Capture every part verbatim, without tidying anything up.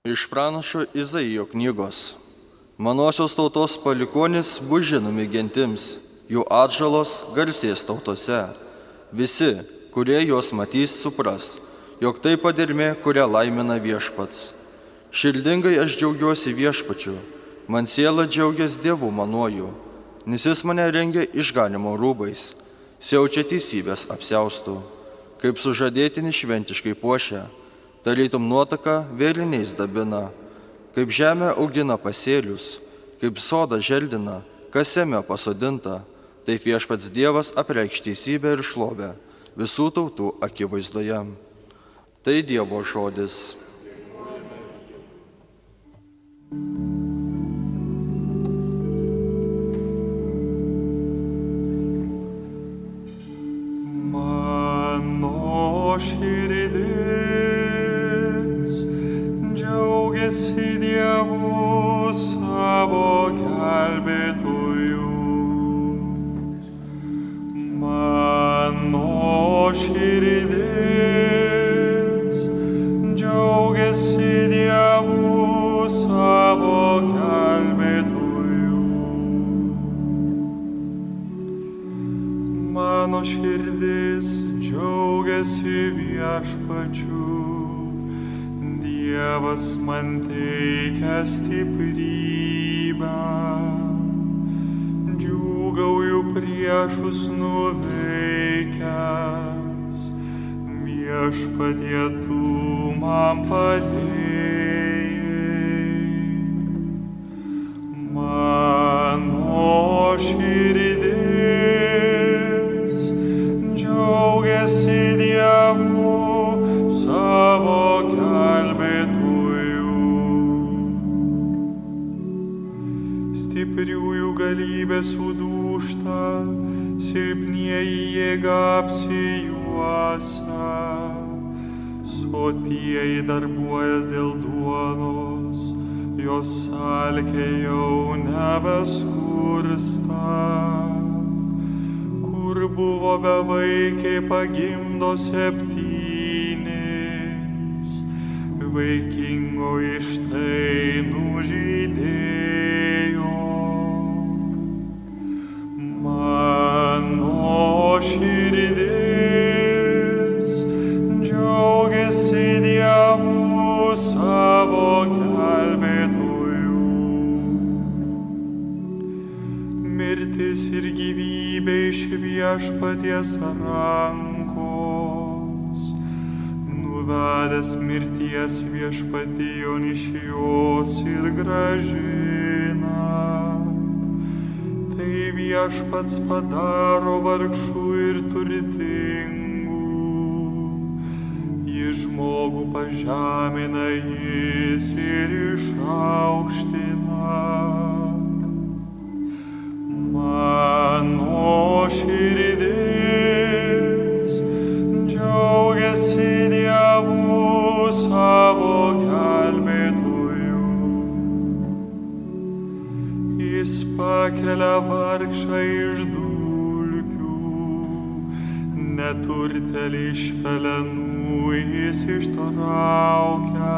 Iš pranašo Izaijo knygos. Manosios tautos palikonis bus žinomi gentims, jų atžalos garsės tautose. Visi, kurie juos matys, supras, jog tai padermė, kurią laimina viešpats. Širdingai aš džiaugiuosi viešpačiu, man siela džiaugias Dievu manuoju, nes jis mane rengia išganimo rūbais, siaučia teisybės apsiaustų, kaip sužadėtinį šventiškai puošia. Tarytum nuotaka vėliniais dabina, kaip žemė augina pasėlius, kaip soda želdina, kas jame pasodinta, taip viešpats Dievas apreikš teisybę ir šlovę visų tautų akivaizdoje. Tai Dievo žodis. Mano širdis džiaugiasi Dievu savo gelbėtoju. Mano širdis džiaugiasi Dievu savo gelbėtoju. Mano širdis džiaugiasi viešpačiu. Dievas man teikia stiprybę, džiūgauju priešus nuveikęs, viešpatie tu man padėjai. Mano širdis džiaugiasi Dievu savo gelbėtoju. Stipriųjų galybė sudūžta, silpnieji jėga apsijuosia, sotieji darbuojas dėl duonos, jos alkė jau nebeskursta. Kur buvo bevaikiai pagimdo septynis, vaikingo ištai nužydėjo. Mano širdis džiaugiasi Dievu savo gelbėtoju. Mirtis ir gyvybė iš viešpaties rankos, nuvedęs mirties viešpatijon iš jos ir grąžina. Tai viešpats padaro vargšų ir turtingų, jį žmogų pažemina jis ir išaukština. Mano širdis džiaugiasi Dievu savo gelbėtoju. Jis pakelia vargšą iš dulkių, neturtelį iš pelenų jis ištraukia.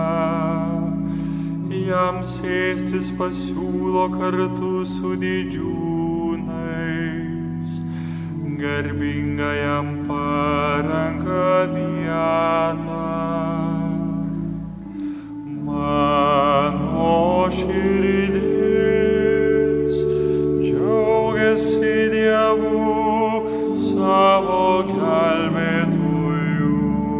Jam sėstis pasiūlo kartu su didžiūnais, garbingajam parenka vietą. Mano širdis džiaugiasi Dievu savo gelbėtoju.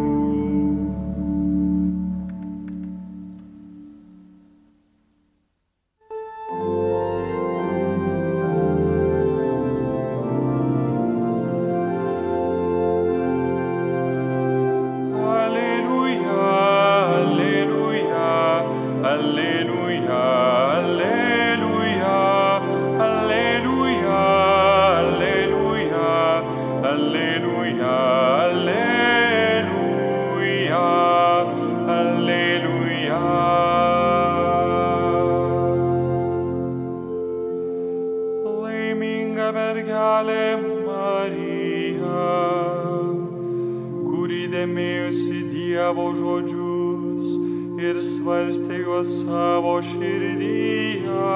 Mergelė Marija, kuri dėmėjosi Dievo žodžius ir svarstė juos savo širdyje.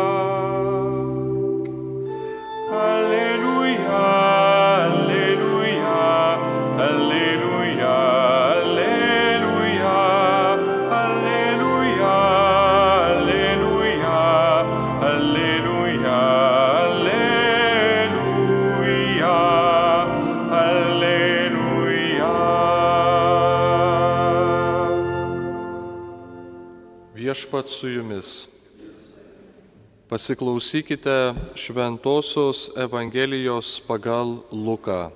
Alleluja, alleluja, alleluja, alleluja, alleluja, alleluja, alleluja, alleluja, alleluja. Viešpats su jumis. Pasiklausykite Šventosios Evangelijos pagal Luką.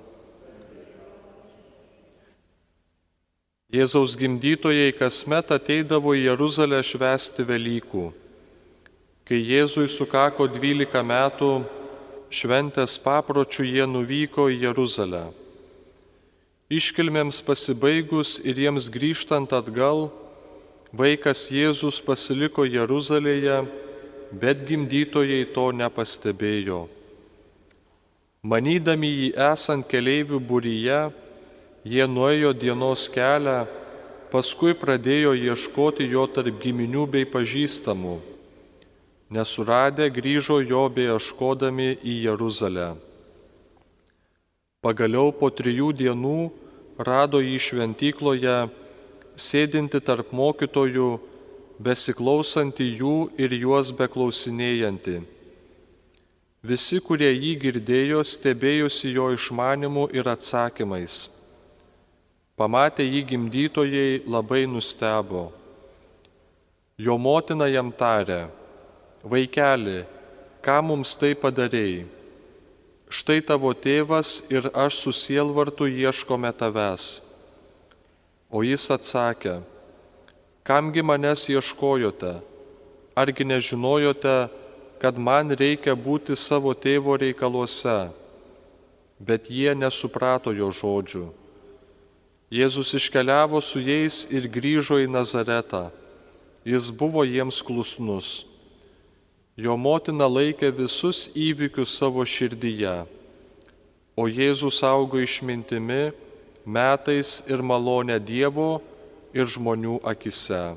Jėzaus gimdytojai kasmet ateidavo į Jeruzalę švęsti Velykų. Kai Jėzui sukako dvylika metų, šventės papročių jie nuvyko į Jeruzalę. Iškilmėms pasibaigus ir jiems grįžtant atgal, vaikas Jėzus pasiliko Jeruzalėje, bet gimdytojai to nepastebėjo. Manydami jį esant keleivių būryje, jie nuėjo dienos kelią, paskui pradėjo ieškoti jo tarp giminių bei pažįstamų. Nesuradę grįžo jo beieškodami į Jeruzalę. Pagaliau po trijų dienų rado jį šventykloje, sėdinti tarp mokytojų, besiklausantį jų ir juos beklausinėjantį. Visi, kurie jį girdėjo, stebėjosi jo išmanimu ir atsakymais. Pamatę jį gimdytojai labai nustebo. Jo motina jam tarė: vaikeli, ką mums tai padarei? Štai tavo tėvas ir aš su sielvartu ieškome tavęs. O jis atsakė: kamgi manęs ieškojote? Argi nežinojote, kad man reikia būti savo tėvo reikaluose? Bet jie nesuprato jo žodžių. Jėzus iškeliavo su jais ir grįžo į Nazaretą. Jis buvo jiems klusnus. Jo motina laikė visus įvykius savo širdyje, o Jėzus augo išmintimi, metais ir malonę Dievo ir žmonių akise.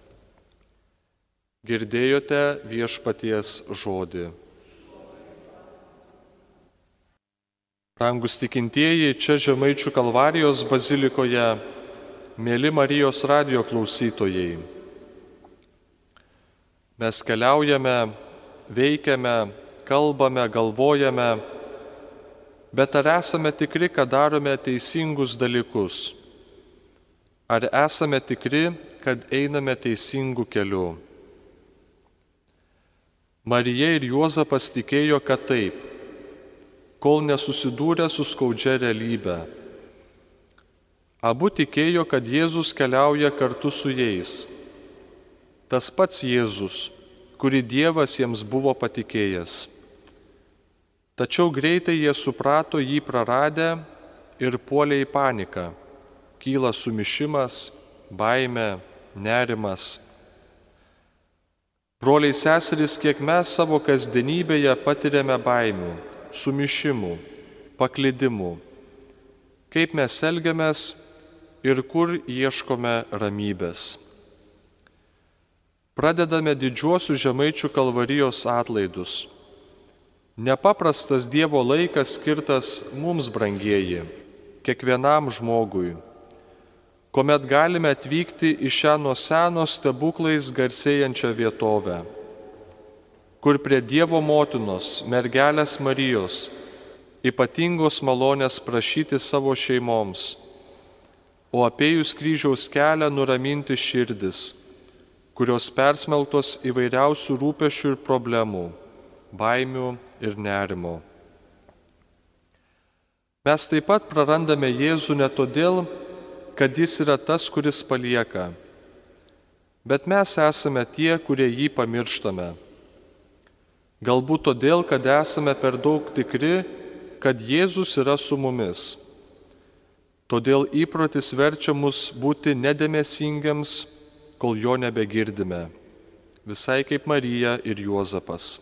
Girdėjote viešpaties žodį. Brangus tikintieji, čia Žemaičių Kalvarijos bazilikoje, mėly Marijos radijo klausytojai. Mes keliaujame, veikiame, kalbame, galvojame, bet ar esame tikri, kad darome teisingus dalykus? Ar esame tikri, kad einame teisingų kelių? Marija ir Juozapas tikėjo, kad taip, kol nesusidūrė su skaudžia realybe. Abu tikėjo, kad Jėzus keliauja kartu su jais. Tas pats Jėzus, kurį Dievas jiems buvo patikėjęs. Tačiau greitai jie suprato jį praradę ir puolė į paniką. Kyla sumišimas, baimė, nerimas. Broliai seserys, kiek mes savo kasdienybėje patiriame baimių, sumišimų, paklydimų. Kaip mes elgiamės ir kur ieškome ramybės. Pradedame didžiuosius Žemaičių Kalvarijos atlaidus. Nepaprastas Dievo laikas skirtas mums, brangieji, kiekvienam žmogui, kuomet galime atvykti į šią nuo seno stebuklais garsėjančią vietovę, kur prie Dievo motinos, mergelės Marijos, ypatingos malonės prašyti savo šeimoms, o apėjus kryžiaus kelią nuraminti širdis, kurios persmelktos įvairiausių rūpesčių ir problemų, baimių ir nerimo. Mes taip pat prarandame Jėzų ne todėl, kad jis yra tas, kuris palieka, bet mes esame tie, kurie jį pamirštame. Galbūt todėl, kad esame per daug tikri, kad Jėzus yra su mumis. Todėl įprotis verčia mus būti nedėmesingiams, kol jo nebegirdime, visai kaip Marija ir Juozapas.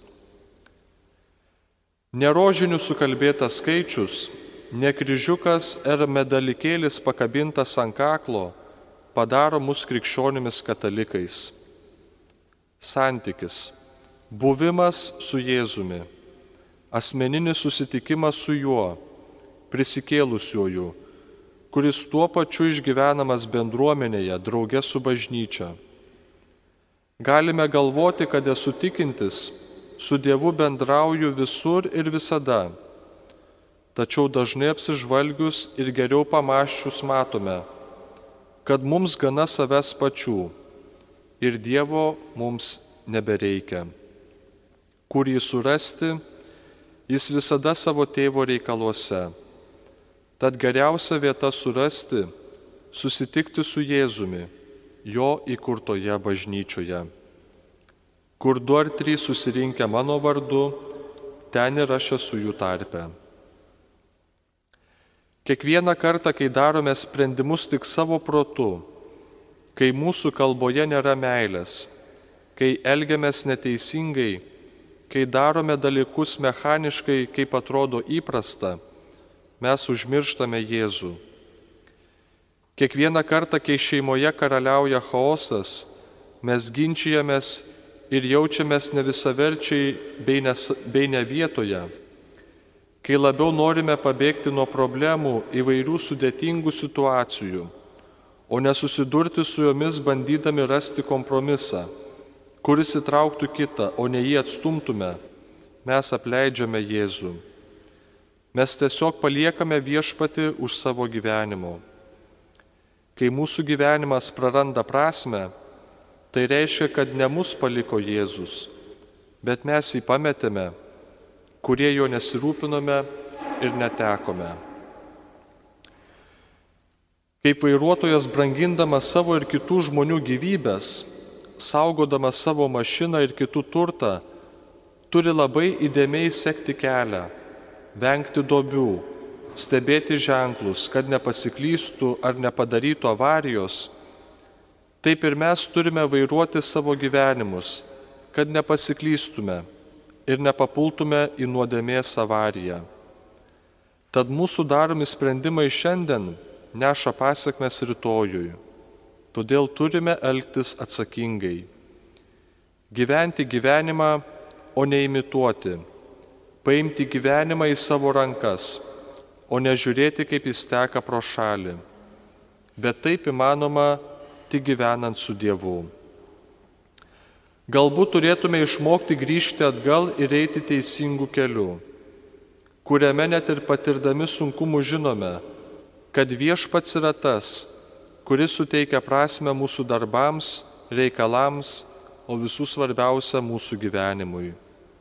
Ne rožinių sukalbėtas skaičius, ne kryžiukas ar medalikėlis pakabintas ant kaklo padaro mus krikščionimis katalikais. Santykis, buvimas su Jėzumi, asmeninis susitikimas su juo, prisikėlusiuoju, kuris tuo pačiu išgyvenamas bendruomenėje, drauge su bažnyčia. Galime galvoti, kad esu tikintis, su Dievu bendrauju visur ir visada. Tačiau dažnai apsižvalgius ir geriau pamąsčius matome, kad mums gana savęs pačių ir Dievo mums nebereikia. Kur jį surasti, jis visada savo tėvo reikaluose. Tad geriausia vieta surasti, susitikti su Jėzumi, jo įkurtoje bažnyčioje. Kur du ar trys susirinkę mano vardu, ten ir aš esu jų tarpe. Kiekvieną kartą, kai darome sprendimus tik savo protu, kai mūsų kalboje nėra meilės, kai elgiamės neteisingai, kai darome dalykus mechaniškai, kaip atrodo įprasta, mes užmirštame Jėzų. Kiekvieną kartą, kai šeimoje karaliauja chaosas, mes ginčijamės ir jaučiamės nevisaverčiai bei, nes, bei ne vietoje, kai labiau norime pabėgti nuo problemų įvairių sudėtingų situacijų, o nesusidurti su jomis bandydami rasti kompromisą, kuris įtrauktų kitą, o ne jį atstumtume, mes apleidžiame Jėzų. Mes tiesiog paliekame viešpatį už savo gyvenimo. Kai mūsų gyvenimas praranda prasme, tai reiškia, kad ne mus paliko Jėzus, bet mes jį pametėme, kurie jo nesirūpinome ir netekome. Kaip vairuotojas brangindamas savo ir kitų žmonių gyvybės, saugodamas savo mašiną ir kitų turtą, turi labai įdėmiai sekti kelią, vengti duobių, stebėti ženklus, kad nepasiklystų ar nepadarytų avarijos, taip ir mes turime vairuoti savo gyvenimus, kad nepasiklystume ir nepapultume į nuodėmės avariją. Tad mūsų daromi sprendimai šiandien neša pasekmes rytojui. Todėl turime elgtis atsakingai. Gyventi gyvenimą, o ne imituoti. Paimti gyvenimą į savo rankas, o ne žiūrėti, kaip jis teka pro šalį. Bet taip įmanoma tik gyvenant su Dievu. Galbūt turėtume išmokti grįžti atgal ir eiti teisingų kelių, kuriame net ir patirdami sunkumų žinome, kad viešpats yra tas, kuris suteikia prasmę mūsų darbams, reikalams, o visų svarbiausia mūsų gyvenimui.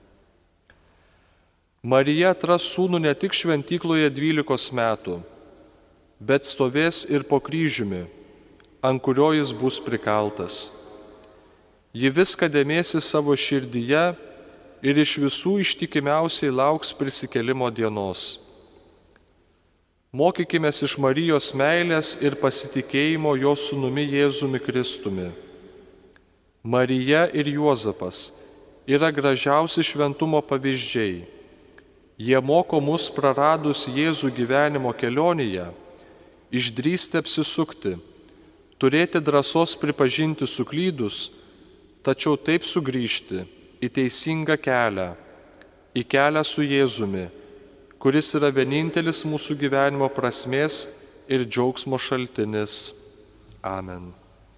Marija atras sūnų ne tik šventykloje dvylikos metų, bet stovės ir po kryžiumi, ant kurio jis bus prikaltas. Ji viską dėmėsi savo širdyje ir iš visų ištikimiausiai lauks prisikėlimo dienos. Mokykimės iš Marijos meilės ir pasitikėjimo jo sūnumi Jėzumi Kristumi. Marija ir Juozapas yra gražiausi šventumo pavyzdžiai. Jie moko mus praradus Jėzų gyvenimo kelionėje, išdrįsti apsisukti, turėti drąsos pripažinti suklydus, tačiau taip sugrįžti į teisingą kelią, į kelią su Jėzumi, kuris yra vienintelis mūsų gyvenimo prasmės ir džiaugsmo šaltinis. Amen.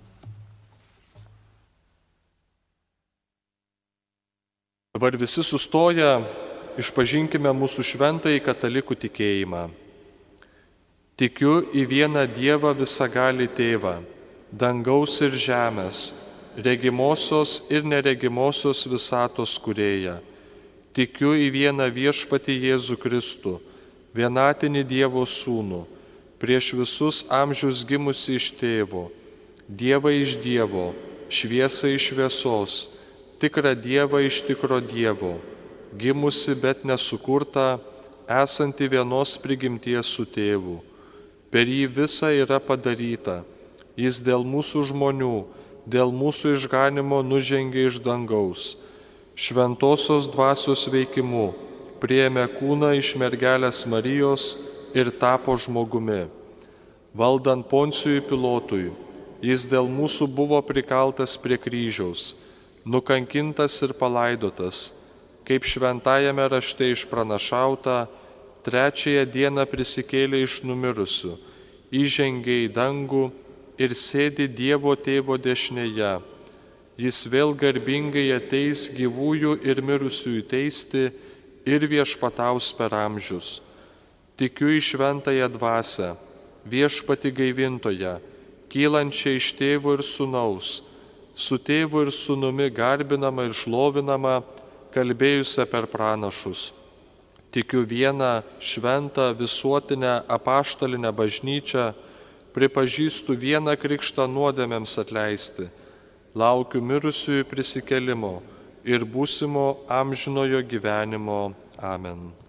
Dabar visi sustoję, išpažinkime mūsų šventąjį katalikų tikėjimą. Tikiu į vieną Dievą visagalį Tėvą, dangaus ir žemės, regimosios ir neregimosios visatos kūrėją. Tikiu į vieną viešpatį Jėzų Kristų, vienatinį Dievo Sūnų, prieš visus amžius gimusi iš Tėvo, Dievą iš Dievo, šviesą iš šviesos, tikrą Dievą iš tikro Dievo, gimusi, bet nesukurta, esanti vienos prigimties su Tėvu. Per jį visa yra padaryta. Jis dėl mūsų žmonių, dėl mūsų išganimo nužengė iš dangaus. Šventosios dvasios veikimu priėmė kūną iš mergelės Marijos ir tapo žmogumi. Valdant Poncijui Pilotui, Jis dėl mūsų buvo prikaltas prie kryžiaus, nukankintas ir palaidotas, kaip šventajame rašte išpranašauta, trečiąją dieną prisikėlė iš numirusių, įžengė į dangų ir sėdi Dievo Tėvo dešinėje. Jis vėl garbingai ateis gyvųjų ir mirusiųjų teisti ir viešpataus per amžius. Tikiu į šventąją dvasią, viešpatį gaivintoją, kylančią iš tėvo ir sūnaus, su tėvu ir sūnumi garbinama ir šlovinama, kalbėjusią per pranašus. Tikiu vieną šventą visuotinę apaštalinę bažnyčią, pripažįstu vieną krikštą nuodėmėms atleisti, laukiu mirusiųjų prisikėlimo ir būsimo amžinojo gyvenimo. Amen.